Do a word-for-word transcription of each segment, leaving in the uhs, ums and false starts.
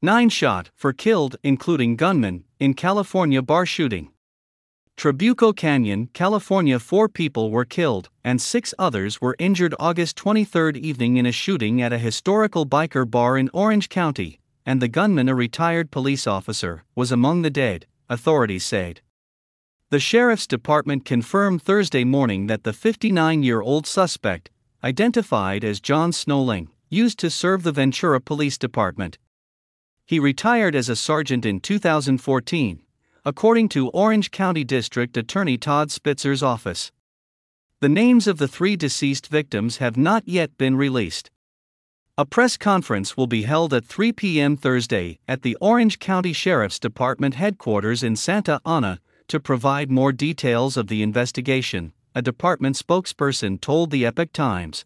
Nine shot for killed, including gunman, in California bar shooting. Trabuco Canyon, California. Four people were killed, and six others were injured August twenty-third evening in a shooting at a historical biker bar in Orange County, and the gunman, a retired police officer, was among the dead, authorities said. The sheriff's department confirmed Thursday morning that the fifty-nine-year-old suspect, identified as John Snowling, used to serve the Ventura Police Department. He retired as a sergeant in two thousand fourteen, according to Orange County District Attorney Todd Spitzer's office. The names of the three deceased victims have not yet been released. A press conference will be held at three p.m. Thursday at the Orange County Sheriff's Department headquarters in Santa Ana to provide more details of the investigation, a department spokesperson told the Epoch Times.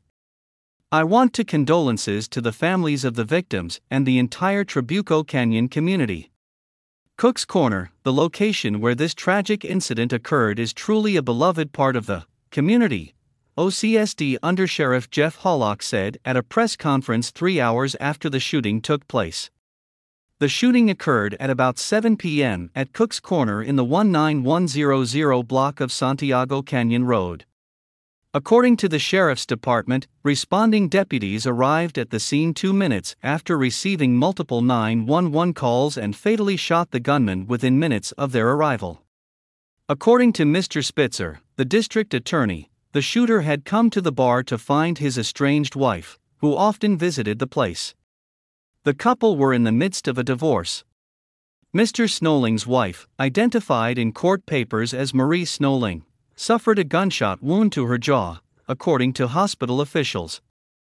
I want to condolences to the families of the victims and the entire Trabuco Canyon community. Cook's Corner, the location where this tragic incident occurred, is truly a beloved part of the community, O C S D Undersheriff Jeff Hollock said at a press conference three hours after the shooting took place. The shooting occurred at about seven p.m. at Cook's Corner in the one nine one zero zero block of Santiago Canyon Road. According to the sheriff's department, responding deputies arrived at the scene two minutes after receiving multiple nine one one calls and fatally shot the gunman within minutes of their arrival. According to Mister Spitzer, the district attorney, the shooter had come to the bar to find his estranged wife, who often visited the place. The couple were in the midst of a divorce. Mister Snowling's wife, identified in court papers as Marie Snowling, suffered a gunshot wound to her jaw, according to hospital officials.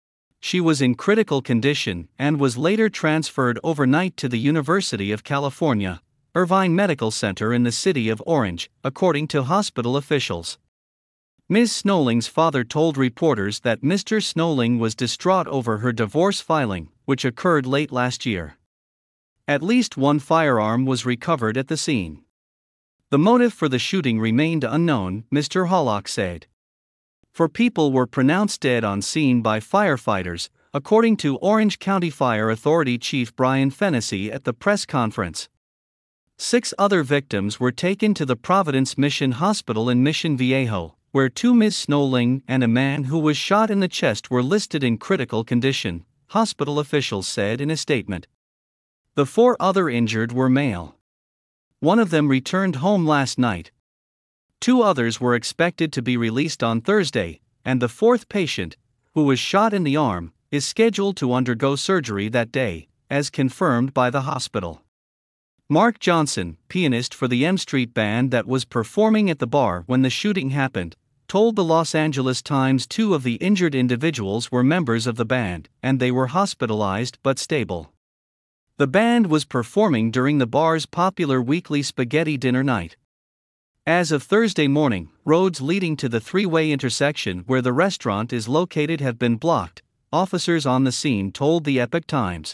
She was in critical condition and was later transferred overnight to the University of California, Irvine Medical Center in the city of Orange, according to hospital officials. Miz Snowling's father told reporters that Mister Snowling was distraught over her divorce filing, which occurred late last year. At least one firearm was recovered at the scene. The motive for the shooting remained unknown, Mister Hollock said. Four people were pronounced dead on scene by firefighters, according to Orange County Fire Authority Chief Brian Fennessy at the press conference. Six other victims were taken to the Providence Mission Hospital in Mission Viejo, where two Miz Snowling and a man who was shot in the chest were listed in critical condition, hospital officials said in a statement. The four other injured were male. One of them returned home last night. Two others were expected to be released on Thursday, and the fourth patient, who was shot in the arm, is scheduled to undergo surgery that day, as confirmed by the hospital. Mark Johnson, pianist for the M Street Band that was performing at the bar when the shooting happened, told the Los Angeles Times two of the injured individuals were members of the band, and they were hospitalized but stable. The band was performing during the bar's popular weekly spaghetti dinner night. As of Thursday morning, roads leading to the three-way intersection where the restaurant is located have been blocked, officers on the scene told the Epoch Times.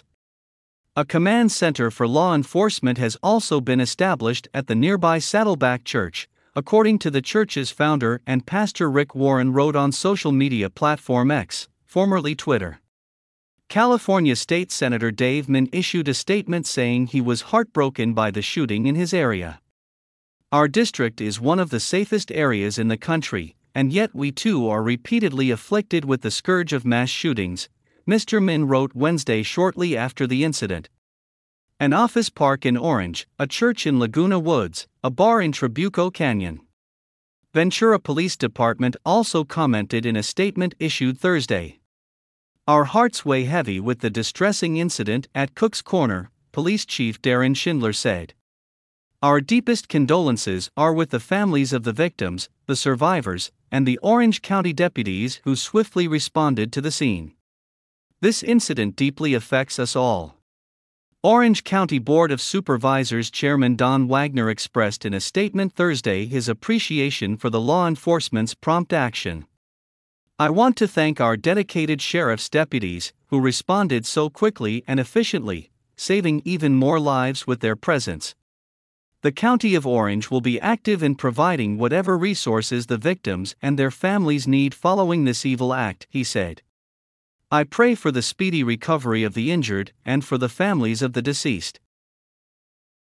A command center for law enforcement has also been established at the nearby Saddleback Church, according to the church's founder and pastor. Rick Warren wrote on social media platform X, formerly Twitter. California State Senator Dave Min issued a statement saying he was heartbroken by the shooting in his area. Our district is one of the safest areas in the country, and yet we too are repeatedly afflicted with the scourge of mass shootings, Mister Min wrote Wednesday shortly after the incident. An office park in Orange, a church in Laguna Woods, a bar in Trabuco Canyon. Ventura Police Department also commented in a statement issued Thursday. Our hearts weigh heavy with the distressing incident at Cook's Corner, Police Chief Darren Schindler said. Our deepest condolences are with the families of the victims, the survivors, and the Orange County deputies who swiftly responded to the scene. This incident deeply affects us all. Orange County Board of Supervisors Chairman Don Wagner expressed in a statement Thursday his appreciation for the law enforcement's prompt action. I want to thank our dedicated sheriff's deputies, who responded so quickly and efficiently, saving even more lives with their presence. The County of Orange will be active in providing whatever resources the victims and their families need following this evil act, he said. I pray for the speedy recovery of the injured and for the families of the deceased.